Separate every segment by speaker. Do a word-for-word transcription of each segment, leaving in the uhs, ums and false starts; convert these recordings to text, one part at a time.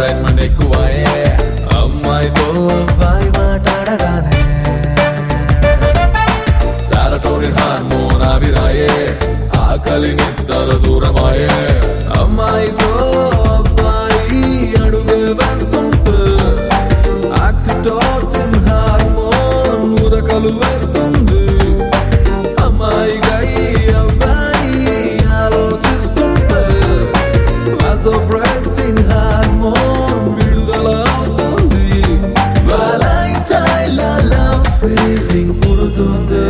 Speaker 1: excitement ఎక్కువాయే అమ్మాయితో అబ్బాయి మాట్లాడగానే సారటోనిన్ hormone ఆవిరాయే ఆకలి నిద్ర దూరమాయే అమ్మాయితో అబ్బాయి అడుగే వేస్తుంటే ఆక్సిటోసిన్ హార్మోన్ ఉరకలు వేస్తుంది అమ్మాయిగా ఈ అబ్బాయి ఆలోచిస్తుంటే వాసోప్రెసిన్ హార్మోన్ విడుదల అవుతుంది వాలైటైన్ లవ్ ఫీలింగ్ పుడుతుంది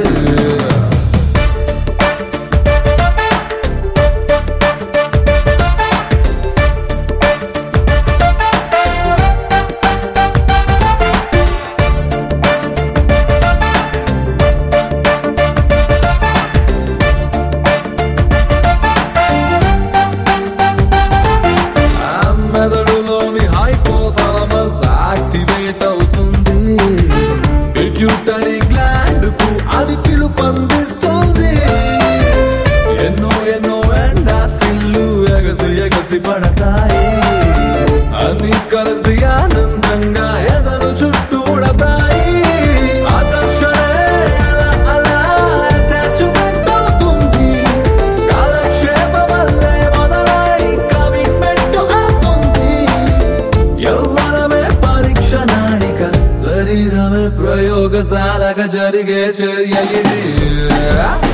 Speaker 1: మెదడులోని హైపోథాలమస్ యాక్టివేట్ అవుతుంది పిట్యూటరీ గ్లాండ్ కు అది పిలుపందిస్తుంది ఎన్నో ఎన్నో ఎండార్ఫిన్లు ఎగసి ఎగసి పడతాయి అన్ని కలిసి ఆనందంగా ఎదరు చుట్టూడతాయి ఆకర్షణే అలా అలా అటాచ్మెంట్ అవుతుంది కాలక్షేపం వల్లే మొదలై కమిట్మెంట్ అవుతుంది యవ్వనమే పరీక్ష నాళిక శరీరమే ప్రయోగశాలగా జరిగే చర్య ఇది